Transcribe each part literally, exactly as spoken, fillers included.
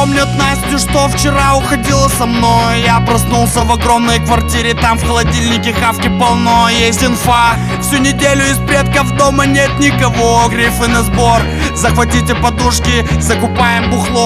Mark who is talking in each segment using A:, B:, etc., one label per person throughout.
A: помнят Настю, что вчера уходила со мной. Я проснулся в огромной квартире, там в холодильнике хавки полно. Есть инфа, всю неделю из предков дома нет никого. Грифы на сбор, захватите подушки, закупаем бухло.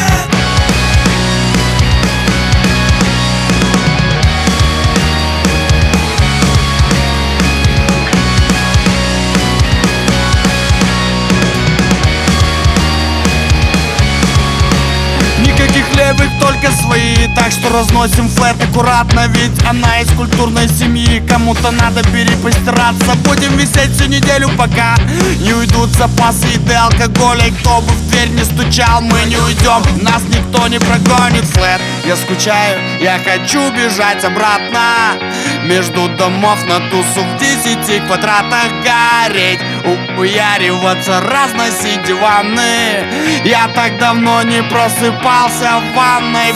A: Никаких левых, только свои. Так что разносим флэт аккуратно, ведь она из культурной семьи. Кому-то надо перепостираться. Будем висеть всю неделю, пока не уйдут запасы еды, алкоголя. И кто бы в дверь не стучал, мы не уйдем, нас никто не прогонит. Флэт, я скучаю, я хочу бежать обратно между домов на тусу в десяти квадратах. Гореть, уяриваться, разносить диваны. Я так давно не просыпался в ванной.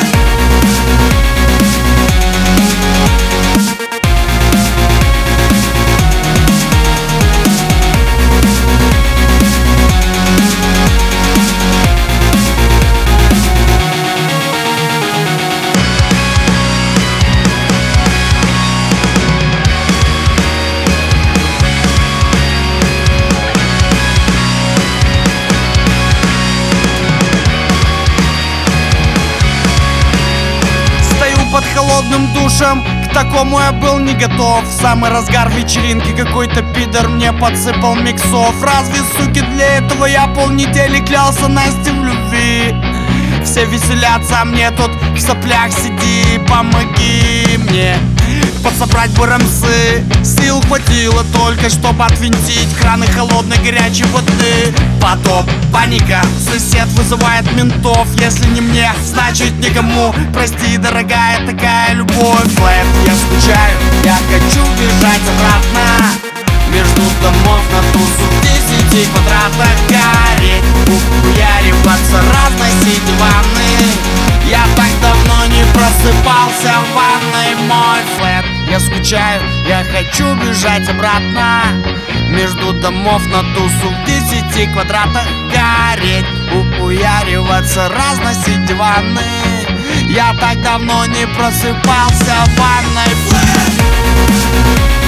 A: Под холодным душем, к такому я был не готов. В самый разгар вечеринки какой-то пидор мне подсыпал миксов. Разве, суки, для этого я полнедели клялся Насте в любви? Все веселятся, а мне тут в соплях сиди. Помоги мне подсобрать бы рамсы. Сил хватило только, чтобы отвинтить краны холодной горячей воды. Потоп, паника, сосед вызывает ментов. Если не мне, значит никому. Прости, дорогая, такая любовь. Флэт, я скучаю, я хочу бежать обратно между домов на тусу в десяти квадратах. Гореть, уяриваться, разносить диваны. Я так давно не просыпался в ванной. Мой флэт, я скучаю, я хочу бежать обратно между домов на тусу в десяти квадратах. Гореть, уяриваться, разносить диваны. Я так давно не просыпался в ванной. Флэт.